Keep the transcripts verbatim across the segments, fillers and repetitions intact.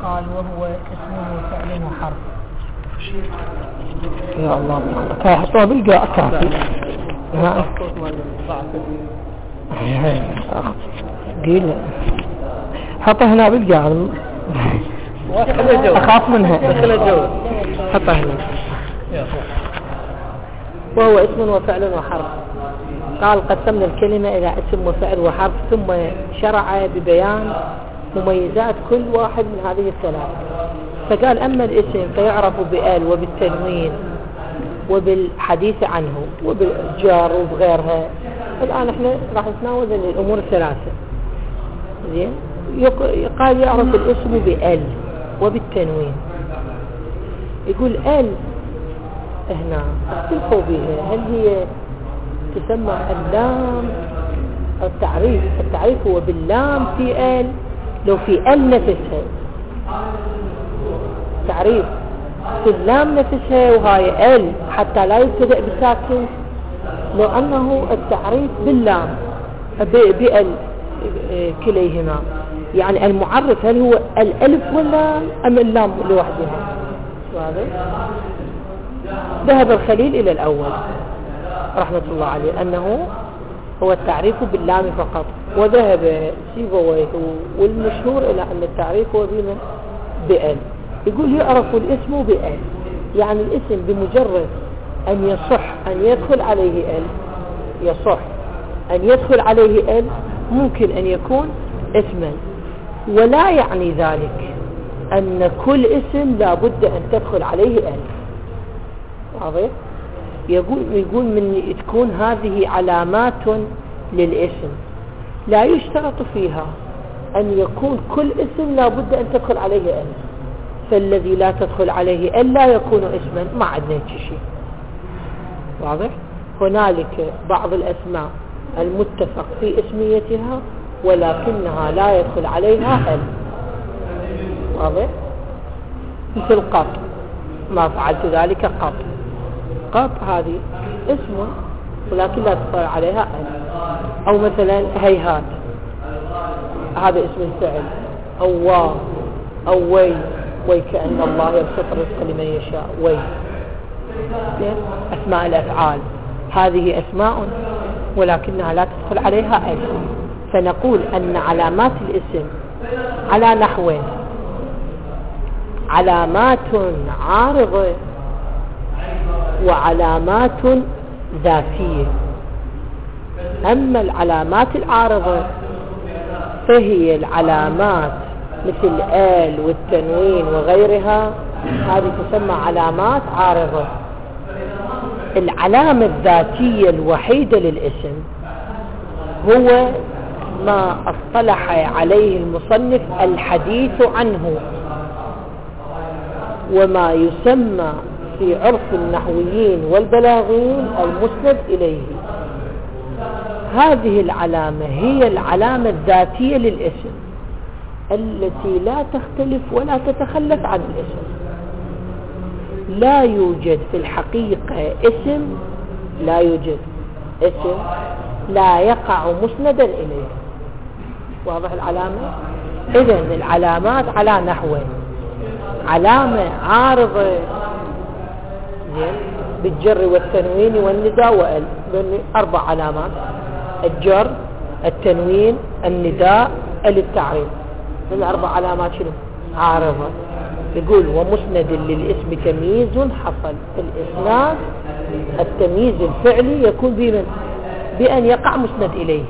قال وهو اسم وفعل وحرف. يا الله كان يحطوها بالقاء كافي. نعم قيل حطها هنا بالقاء أخاف منها. حطها هنا. وهو اسم وفعل وحرف. قال قسمنا الكلمة إلى اسم وفعل وحرف ثم شرع ببيان مميزات كل واحد من هذه الثلاث. فقال أما الاسم فيعرف بآل وبالتنوين وبالحديث عنه وبالجار وبغيرها. الآن احنا راح نتناول الأمور الثلاثة. زين قال يعرف الاسم بآل وبالتنوين. يقول آل هنا اختلفوا بها هل هي تسمى اللام أو التعريف. التعريف هو باللام في آل لو في آل نفسها تعريف في اللام نفسها وهاي آل حتى لا يبتدأ بساكن لو أنه التعريف باللام بآل كليهما. يعني المعرف هل هو الألف ولا أم اللام لوحدها. واضح؟ ذهب الخليل إلى الأول رحمة الله عليه أنه هو التعريف باللام فقط. وذهب سيبويه والمشهور إلى أن التعريف هو بما بآل. يقول يعرف الاسم بآل يعني الاسم بمجرد أن يصح أن يدخل عليه آل يصح أن يدخل عليه آل ممكن أن يكون اسما. ولا يعني ذلك أن كل اسم لا بد أن تدخل عليه آل. واضح؟ يقول يقول من تكون هذه علامات للاسم لا يشترط فيها أن يكون كل اسم لا بد أن تدخل عليه آل. فالذي لا تدخل عليه آل لا يكون اسما. ما عندنا شيء. واضح؟ هنالك بعض الأسماء المتفق في اسميتها ولكنها لا يدخل عليها آل. واضح؟ مثل قط ما فعلت ذلك قط. قط هذه اسم ولكن لا تدخل عليها آل. أو مثلا هيهات هذا اسم الفعل. أو وا أو وي وي كأن الله يبسط الرزق لمن يشاء وي. أسماء الأفعال هذه أسماء ولكنها لا تدخل عليها آل. فنقول أن علامات الاسم على نحوين: علامات عارضة وعلامات ذاتية. أما العلامات العارضة فهي العلامات مثل آل والتنوين وغيرها هذه تسمى علامات عارضة. العلامة الذاتية الوحيدة للاسم هو ما اصطلح عليه المصنف الحديث عنه وما يسمى في عرف النحويين والبلاغيين المسند إليه. هذه العلامة هي العلامة الذاتية للاسم التي لا تختلف ولا تتخلف عن الاسم. لا يوجد في الحقيقة اسم لا يوجد اسم لا يقع مسندا إليه. واضح العلامة؟ إذن العلامات على نحوين: علامة عارضة بالجر والتنوين والنداء وال أربع علامات: الجر التنوين النداء التعريف. من أربع علامات شنو؟ عارضة. يقول ومسند للاسم تمييز حصل. الإسناد التمييز الفعلي يكون بمن؟ بأن يقع مسند إليه.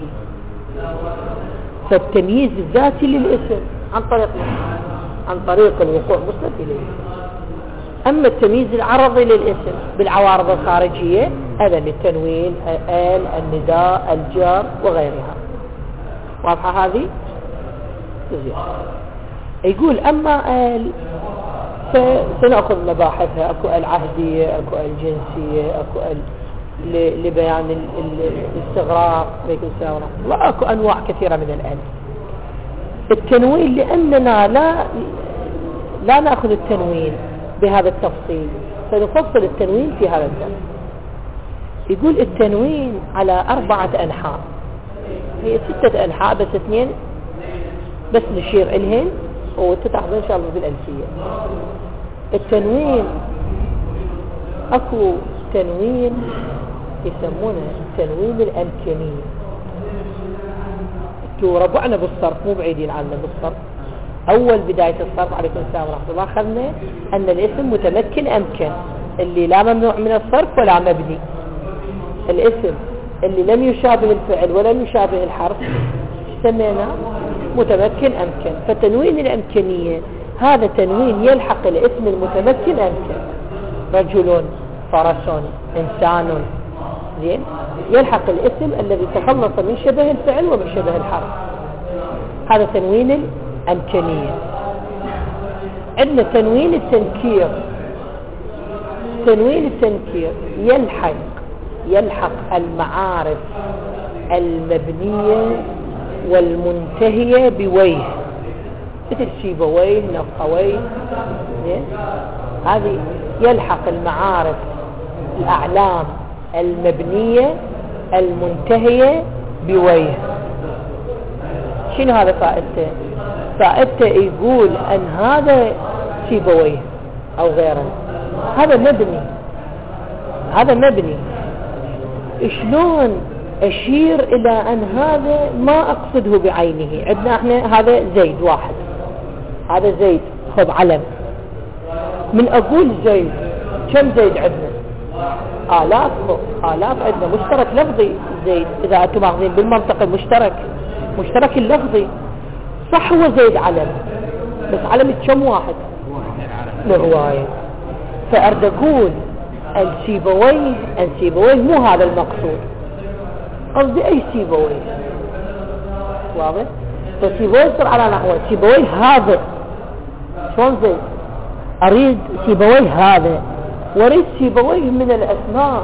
فالتمييز الذاتي للاسم عن طريق عن طريق الوقوع مسند إليه. أما التمييز العرضي للاسم بالعوارض الخارجية هذا للتنوين آل النداء الجار وغيرها. واضحة هذه؟ يقول أما آل فسنأخذ مباحثها. أكو العهدية أكو الجنسية أكو لبيان الاستغراق وأكو أنواع كثيرة من الآل. التنوين لأننا لا لا نأخذ التنوين بهذا التفصيل سنفصل التنوين في هذا الدرس. يقول التنوين على أربعة أنحاء. هي ستة أنحاء بس اثنين بس نشير إلهن وتتحضر إن شاء الله بالألفية. التنوين أكو تنوين يسمونه تنوين الأمكني. تو ربعنا بالصرف مو بعيدين عنا بالصرف. أول بداية الصرف عليكم السلام ورحمة الله خلنا أن الاسم متمكن أمكن اللي لا ممنوع من الصرف ولا مبني. الاسم اللي لم يشابه الفعل ولم يشابه الحرف سمينا متمكن أمكن. فتنوين الأمكنية هذا تنوين يلحق الاسم المتمكن أمكن. رجل، فرس، إنسان، زين، يلحق الاسم الذي تخلص من شبه الفعل ومن شبه الحرف. هذا تنوين الأمكنية. عندنا تنوين التنكير. تنوين التنكير يلحق يلحق المعارف المبنية والمنتهية بويه، مثل سيبويه، نفقويه، هذه يلحق المعارف الأعلام المبنية المنتهية بويه. شنو هذا فائدته؟ فائدته يقول أن هذا سيبويه أو غيره، هذا مبني، هذا مبني. شلون أشير إلى أن هذا ما أقصده بعينه؟ عندنا احنا هذا زيد واحد، هذا زيد، خذ علم. من أقول زيد، كم زيد عندنا؟ آلاف، آلاف عندنا، مشترك لفظي زيد. إذا أنتم ماخذين بالمنطق المشترك، مشترك اللفظي صح، هو زيد علم، بس علم كم واحد؟ لهواية. فأرد أقول السيبويه، السيبويه مو هذا المقصود، قصدي أي سيبويه، واضح؟ فسيبويه يصير على نحو سيبويه هذا. شلون زيد؟ أريد سيبويه هذا، وأريد سيبويه من الأسماء.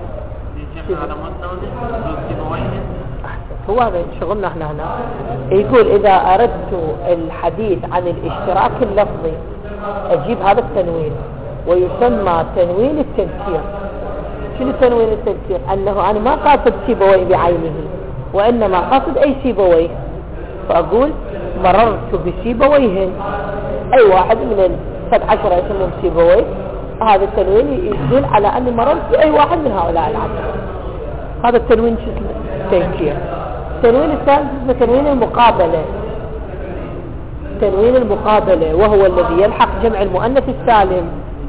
هو هذا شغلنا احنا هنا. يقول إذا أردت الحديث عن الاشتراك اللفظي أجيب هذا التنوين، ويسمى تنوين التذكير. شنو تنوين التذكير؟ أنه أنا ما قاصد سيبويه بعينه، وإنما قاصد أي سيبويه. فأقول مررت بسيبويه، أي واحد من السبع عشرة يسمون سيبويه، هذا التنوين يدل على أني مررت بأي واحد من هؤلاء العشرة. هذا التنوين التذكير. التنوين الثالث اسمه تنوين المقابلة. تنوين المقابلة وهو الذي يلحق جمع المؤنث السالم.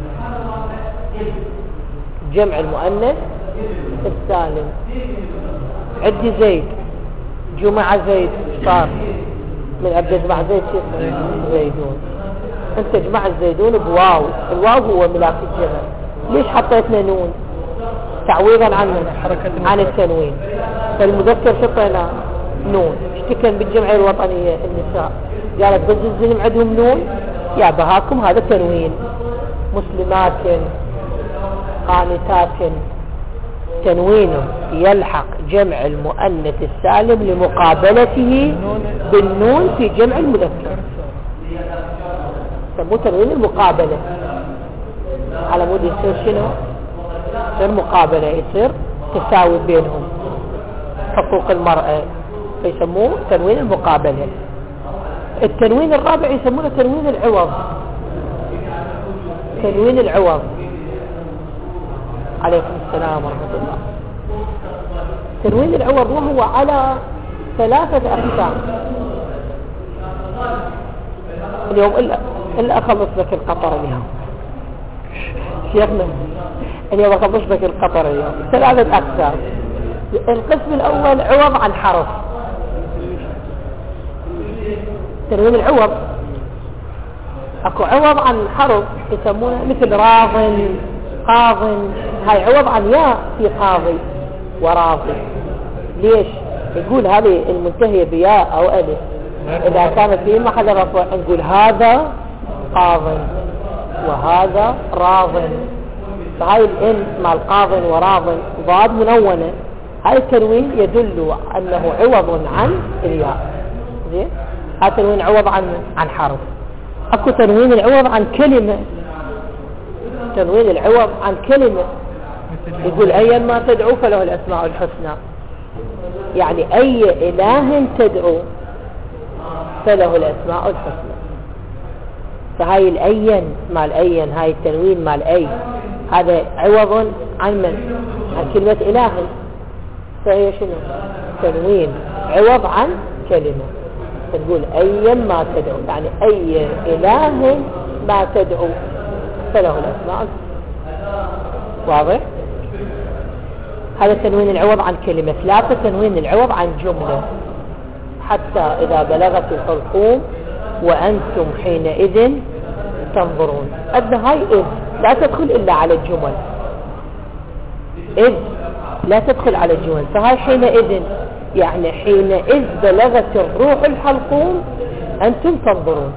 جمع المؤنث السالم. عندي زيد، جمع زيد، صار من أبدأ جمع زيد شيء زيدون. أنت جمع الزيدون بواو، الواو هو ملاك الجمع. ليش حطيتنا نون؟ تعويضا عن عن التنوين. فالمذكر شطينا نون. اشتكن بالجمعية الوطنية النساء قالت بززهم عندهم نون، يا بهاكم هذا تنوين. مسلمات، قانتات، تنوين يلحق جمع المؤنث السالم لمقابلته بالنون في جمع المذكر، سموه تنوين المقابلة. على مود يصير شنو؟ يصير مقابلة، يصير تساوي بينهم حقوق المرأة، فيسموه تنوين المقابلة. التنوين الرابع يسمونه تنوين العوض. تنوين العوض. عليكم السلام ورحمة الله. تنوين العوض وهو على ثلاثة أقسام. اليوم إلا, إلا أخلص لك القطر اليوم شيخنا، اليوم أخلص لك القطر اليوم. ثلاثة أقسام. القسم الأول عوض عن حرف. تنوين العوض اكو عوض عن حرف يسمونه مثل راض، قاض. هاي عوض عن ياء في قاضي وراضي. ليش؟ يقول هذه المنتهية بياء او الف اذا كانت في محل رفع نقول هذا قاض وهذا راض. فهاي الان مع القاض وراض ضاد منونة. هاي التنوين يدل انه عوض عن الياء. زين؟ هذا تنوين عوض عن عن حرف. اكو تنوين العوض عن كلمة. تنوين العوض عن كلمة يقول ايا ما تدعو فله الاسماء الحسنى، يعني اي اله تدعو فله الاسماء الحسنى. فهاي الأين مع الأين، هاي التنوين مع الأي، هذا عوض عن من؟ عن كلمة إله. فهي شنو؟ تنوين عوض عن كلمة. تقول أيا ما تدعو، يعني أي إله ما تدعو فله الأسماء. واضح؟ هذا تنوين العوض عن كلمة. ثلاثة تنوين العوض عن جملة. حتى إذا بلغت الحلقوم وأنتم حينئذ تنظرون. أدنى هاي إذ لا تدخل إلا على الجمل، إذ لا تدخل على الجمل. فهاي حينئذ يعني حينئذ بلغت الروح الحلقوم أنتم تنظرون.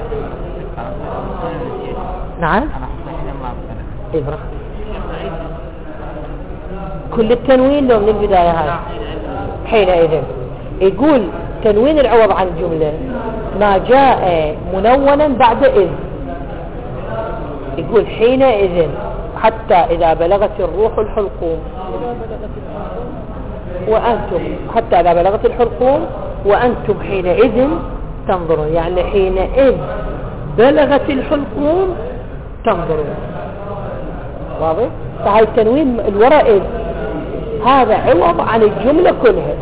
نعم إبرة كل التنوين لو من البداية هاي حينئذ. يقول تنوين العوض عن الجملة ما جاء منونا بعد إذ. يقول حينئذ حتى إذا بلغت الروح الحلقوم وأنتم، حتى إذا بلغت الحلقوم وأنتم حينئذ تنظرون، يعني حينئذ بلغت الحلقوم تنظرون. واضح؟ فهي التنوين الوراء إذ هذا عوض عن الجملة كلها.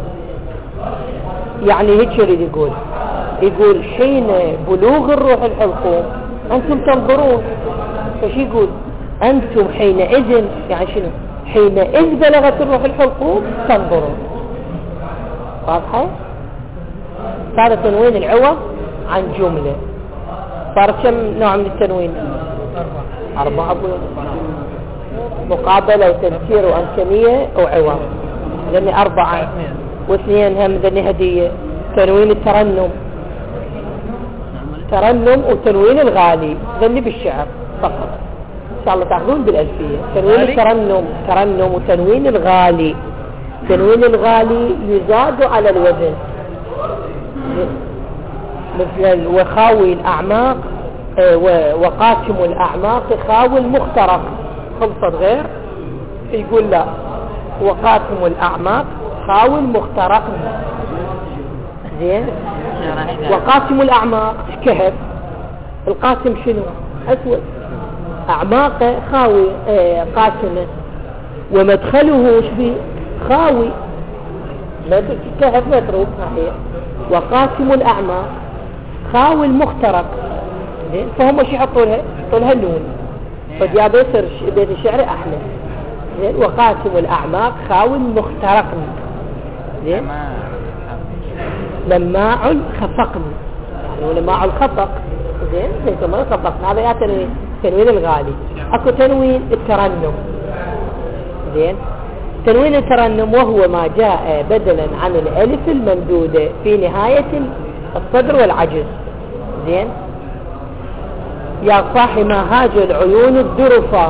يعني هيك يريد يقول يقول حين بلوغ الروح الحلقوم أنتم تنظرون. فشي يقول أنتم حينئذ، يعني شنو؟ حينئذ بلغت الروح الحلقوم تنظرون. واضحة؟ هذا تنوين العوض عن جملة. صار كم نوع من التنوين؟ أربعة. مقابلة وتنكير وأنكمية وعوض، ذني أربعة. واثنين هم ذني هدية. تنوين الترنم، ترنم وتنوين الغالي ذني بالشعر فقط. إن شاء الله تأخذون بالألفية. تنوين الترنم ترنم وتنوين الغالي. تنوين الغالي يزاد على الوزن، مثل وخاوي الأعماق وقاتم الأعماق خاوي المخترق. خلصت غير؟ يقول لا، وقاتم الأعماق خاوي المخترق. زين. وقاتم الأعماق كهف. القاتم شنو؟ أسود. أعماقه خاوي اه قاتمة. ومدخله شبه خاوي، كهف متروك صحيح. وقاتم الأعماق خاوي المخترق. زين. فهم شو يحطوا لها؟ يحطوا لها النون. فجاء بيصير بيت الشعر أحلى. زين. وقاتم الأعماق خاوي المخترق. زين. لماع خفقن، يعني لماع الخفق. زين. زي كمان خفقنا. هذا يا تنوين تنوين الغالي. اكو تنوين الترنم. زين. تنوين الترنم وهو ما جاء بدلا عن الالف الممدودة في نهاية الصدر والعجز. زين. يا صاحي ما هاج العيون الذرفة.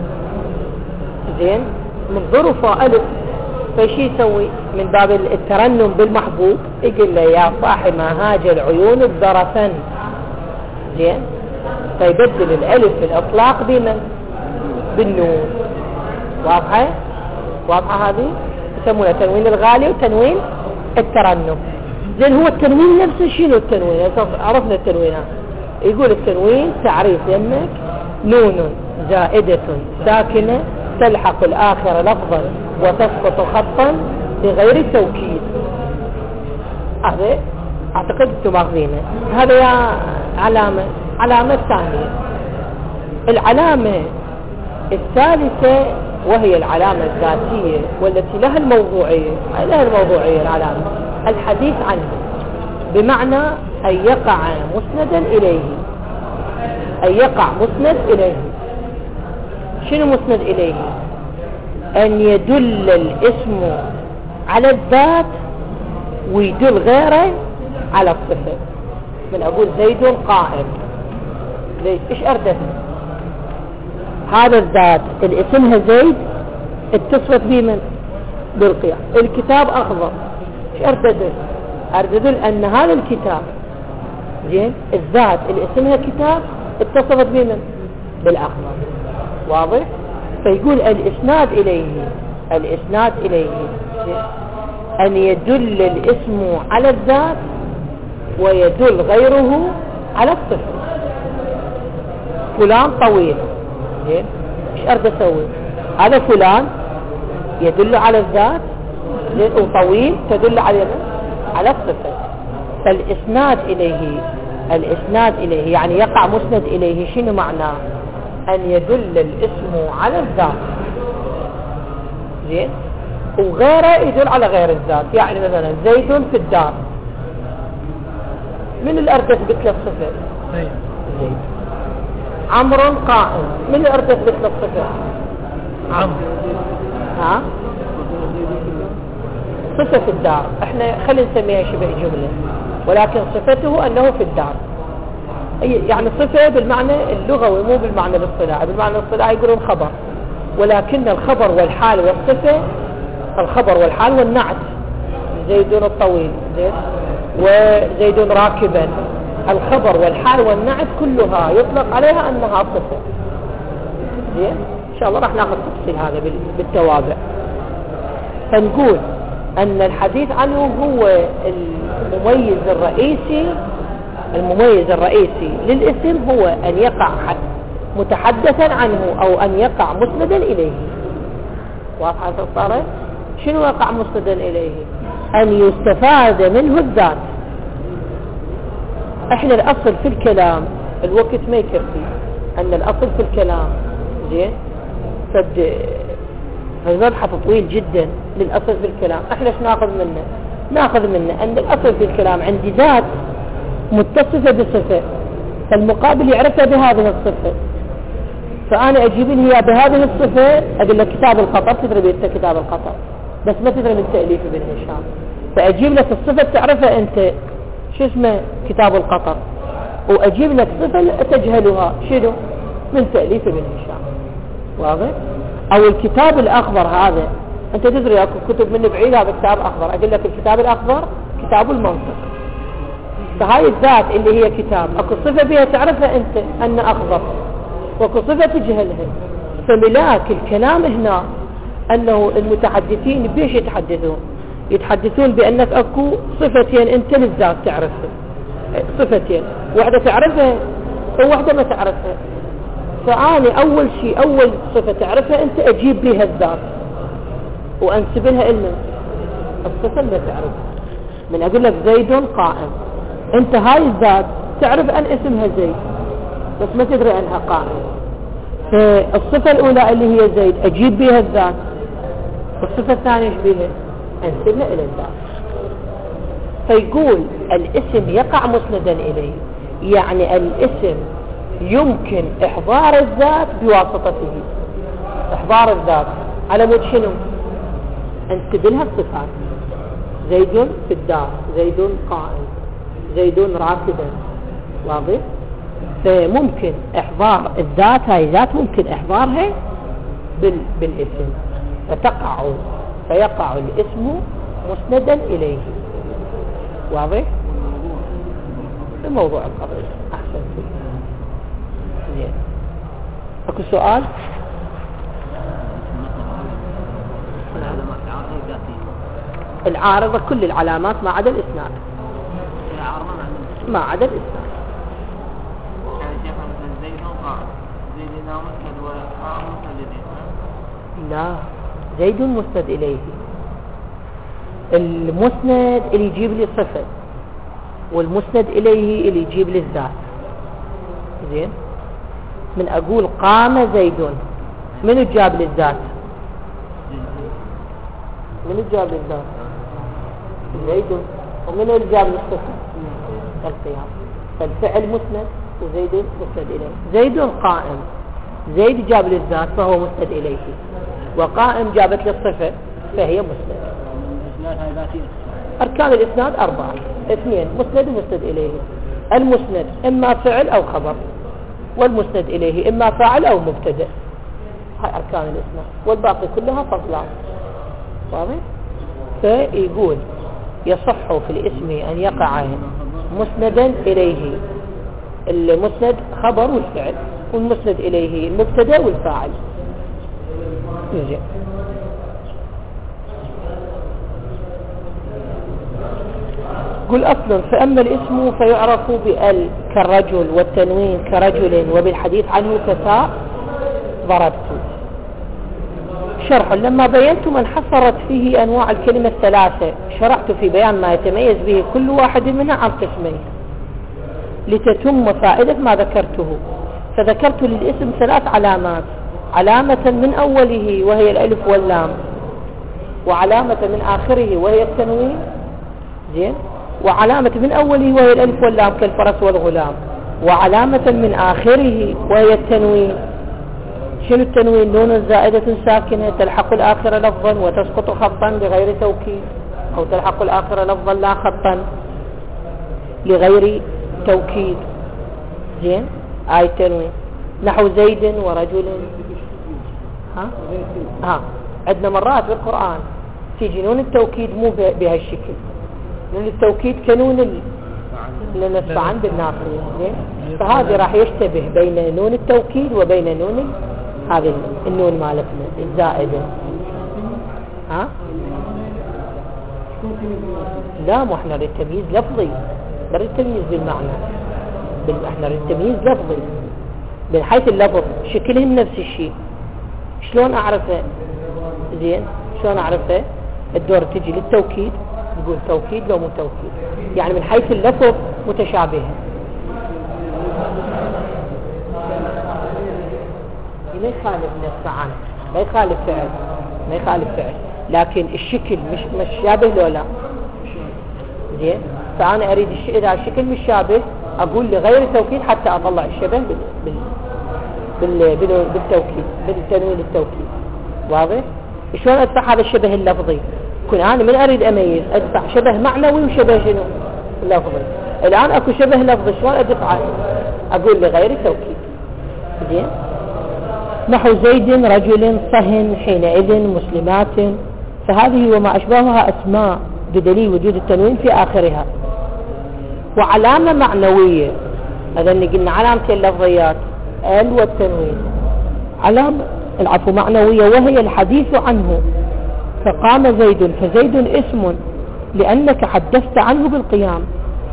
زين. من ذرفة ألف. فشي يسوي من باب الترنم بالمحبوب؟ يقول له يا صاحي ما هاج العيون الذرفا. زين. فيبدل الالف الاطلاق بمن؟ بالنون. واضحة؟ واضحة هذه؟ يسمونها تنوين الغالي وتنوين الترنم. زين. هو التنوين نفسه شنو التنوين؟ عرفنا التنوين. يقول التنوين تعريف يمك نون زائدة ساكنة تلحق الآخر لفظا وتسقط خطا بغير توكيد. هذا اعتقد تماغذينه. هذا يا علامة. علامة ثانية. العلامة الثالثة وهي العلامة الذاتية والتي لها الموضوعية. لها الموضوعية العلامة الحديث عنه، بمعنى أن يقع مسندا إليه. أن يقع مسند إليه. شنو مسند إليه؟ أن يدل الاسم على الذات ويدل غيره على الصفة. من أقول زيد قائم، زيد إيش أردت؟ هذا الذات اللي اسمها زيد اتصفت بمن؟ بالقيام. الكتاب أخضر، إيش أردت؟ أردت أن هذا الكتاب، زين، الذات اللي اسمها كتاب اتصفت بمن؟ بالأخضر. واضح؟ فيقول الإسناد إليه، الإسناد إليه أن يدل الاسم على الذات ويدل غيره على الصفة. فلان طويل، زين ايش اريد اسوي؟ هذا فلان يدل على الذات، زين، وطويل تدل على على الصفة. فالاسناد اليه الاسناد اليه يعني يقع مسند اليه، شنو معناه؟ ان يدل الاسم على الذات، زين، وغيره يدل على غير الذات. يعني مثلا زيد في الدار، من اللي اريد اثبت له الصفة؟ زيد. عمرو قائم، من اللي اريد اثبت له الصفة؟ عمرو. ها صفة في الدار، احنا خلينا نسميها شبه جملة، ولكن صفته انه في الدار، يعني صفة بالمعنى اللغوي مو بالمعنى الاصطلاحي. بالمعنى الاصطلاحي يقولون خبر، ولكن الخبر والحال والصفة، الخبر والحال والنعت، زيد الطويل، زين، وزيد راكبا، الخبر والحال والنعت كلها يطلق عليها انها صفة. زين، ان شاء الله راح ناخذ تفصيل هذا بالتوابع. فنقول ان الحديث عنه هو المميز الرئيسي، المميز الرئيسي للاسم هو ان يقع متحدثا عنه او ان يقع مسندا اليه. واضحة الصورة؟ شنو يقع مسندا اليه؟ ان يستفاد منه الذات. احنا الاصل في الكلام، الوقت ما يكفي، ان الاصل في الكلام، زين، فد المبحث طويل جدا للاصل في الكلام. احنا ايش ناخذ منه؟ ناخذ منه ان الاصل في الكلام عندي ذات متصفة بصفة، فالمقابل يعرفها بهذه الصفة، فانا اجيب لي بهذه الصفة. اقول لك كتاب القطر، تدري بيت كتاب القطر، بس ما تدري من تأليف ابن هشام، فاجيب لك الصفة تعرفها انت، شو اسمه؟ كتاب القطر. واجيب لك صفة تجهلها، شنو؟ من تأليف ابن هشام. واضح؟ او الكتاب الاخضر هذا، انت تدري اكو كتب من بعيد هذا كتاب اخضر، اقول لك الكتاب الاخضر كتاب المنطق. فهاي الذات اللي هي كتاب، اكو صفة بها تعرفها انت ان اخضر، واكو صفة تجهلها. فملاك الكلام هنا انه المتحدثين بيش يتحدثون؟ يتحدثون بانك اكو صفتين انت للذات تعرفها، صفتين، واحدة تعرفها وواحدة ما تعرفها. فأنا أول شيء، أول صفة تعرفها أنت أجيب بها الذات وأنسب لها علما. الصفة اللي تعرفها، من أقول لك زيد قائم، أنت هاي الذات تعرف أن اسمها زيد بس ما تدري أنها قائم. فالصفة الأولى اللي هي زيد أجيب بها الذات، والصفة الثانية إيش بها؟ أنسبها إلى الذات. فيقول الاسم يقع مسندا إليه، يعني الاسم يمكن إحضار الذات بواسطته. إحضار الذات على مود شنو؟ أنسب لها الصفات، زيد في الدار، زيد قائم، زيد راكبا. واضح؟ فممكن إحضار الذات، هاي ذات ممكن إحضارها بال... بالاسم، فتقع فيقع الاسم مسندا إليه. واضح؟ في موضوع القضية أحسن فيه. زين، اكو سؤال؟ العارضة كل العلامات ما عدا الاسناد، ما عدا الاسناد. لا، زيد مسند اليه. المسند اللي يجيب لي صفة، والمسند اليه اللي يجيب لي الذات. زين، من اقول قام زيد، من الجاب للذات؟ من الجاب للذات؟ زيد. ومن الجاب للصفة؟ القيام. فالفعل مسند وزيد مسند اليه. زيد قائم، زيد جاب للذات فهو مسند اليه، وقائم جابت للصفة فهي مسند. اركان الاسناد اربعة، اثنين مسند ومسند اليه. المسند اما فعل او خبر، والمسند إليه إما فاعل أو مبتدأ. هاي أركان الإسناد، والباقي كلها فصلان. واضح؟ فيقول يصح في الاسم أن يقع مسندا إليه المسند خبر والفعل، والمسند إليه المبتدأ والفاعل. يجي قل أصلا فأما الاسم فيعرف بأل كالرجل والتنوين كرجل وبالحديث عنه كتاء ضربت. شرح: لما بينت من حصرت فيه أنواع الكلمة الثلاثة شرعت في بيان ما يتميز به كل واحد منها عن قسمين لتتم فائدة ما ذكرته. فذكرت للاسم ثلاث علامات: علامة من أوله وهي الألف واللام، وعلامة من آخره وهي التنوين، زين، وعلامة من أوله وهي الألف واللام كالفرس والغلام، وعلامة من آخره وهي التنوين. شنو التنوين؟ نون زائدة ساكنة تلحق الآخر لفظا وتسقط خطا لغير توكيد، أو تلحق الآخر لفظا لا خطا لغير توكيد، زين، آي التنوين. نحو زيد ورجل. ها ها عندنا مرات بالقرآن تيجي نون التوكيد مو بهالشكل، نون التوكيد كنون اللي نسمعن بالناصرية، فهذا راح يشتبه بين نون التوكيد وبين نون هذه النون مالتنا الزائدة. ها لا، مو احنا نريد تمييز لفظي، نريد تمييز بالمعنى، احنا نريد تمييز لفظي من حيث اللفظ شكلهم نفس الشيء. شلون اعرفه؟ زين، شلون اعرفه؟ الدور تجي للتوكيد تقول توكيد لو مو توكيد، يعني من حيث اللفظ متشابهه، ما يخالف نص عنه، ما يخالف فعل، ما يخالف فعل، لكن الشكل مش مش شابه لو لا. زين، فانا اريد الشيء اذا الشكل مش شابه اقول لغير توكيد حتى اطلع الشبه بال بال بال بالتوكيد، بالتنوين التوكيد. واضح؟ شلون ادفع هذا الشبه اللفظي؟ كن انا من اريد اميز ادفع شبه معنوي وشبه شنو؟ لفظي. الان اكو شبه لفظي، شلون ادفعه؟ اقول لغير توكيد. زين، نحو زيد رجل صهن حينئذ مسلمات، فهذه وما أشبهها أسماء بدليل وجود التنوين في آخرها. وعلامة معنوية، هذا اللي قلنا علامة اللفظيات ال والتنوين، علامة العفو معنوية وهي الحديث عنه، فقام زيد، فزيد اسم لأنك حدثت عنه بالقيام.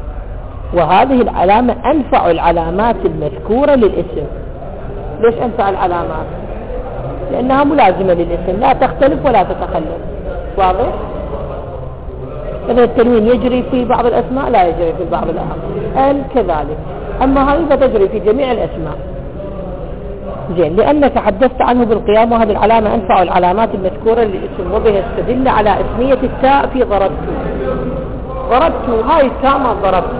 وهذه العلامة أنفع العلامات المذكورة للاسم. ليش أنفع العلامات؟ لأنها ملازمة للاسم، لا تختلف ولا تتخلف. واضح؟ مثلا التنوين يجري في بعض الأسماء، لا يجري في بعض الآخر، ال كذلك، أما هذه فتجري في جميع الأسماء. زين، لأنك حدثت عنه بالقيام، وهذه العلامة أنفع العلامات المذكورة للاسم، وبها استدل على اسمية التاء في ضربت. ضربت هاي التاء ما ضربت،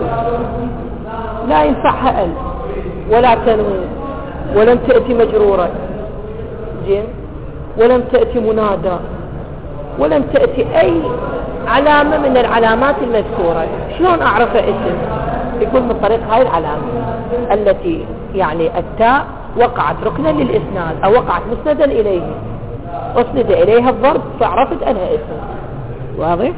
لا ينفعها ال ولا تنوين، ولم تأتي مجرورة، زين، ولم تأتي منادى، ولم تأتي أي علامة من العلامات المذكورة. شلون أعرف اسم؟ يكون من طريق هاي العلامة التي يعني التاء وقعت ركنا للإسناد أو وقعت مسندا إليه، أسند إليها الضرب فعرفت أنها اسم. واضح؟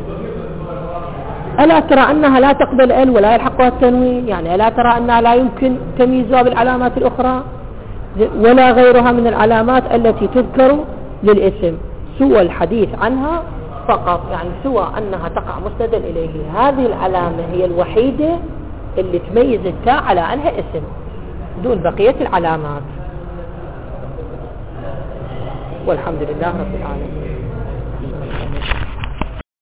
ألا ترى أنها لا تقبل ال ولا يلحقها التنوين؟ يعني ألا ترى أنها لا يمكن تمييزها بالعلامات الأخرى ولا غيرها من العلامات التي تذكر للاسم، سوى الحديث عنها فقط، يعني سوى أنها تقع مسندا إليه. هذه العلامة هي الوحيدة اللي تميز التاء على أنها اسم دون بقية العلامات. والحمد لله رب العالمين.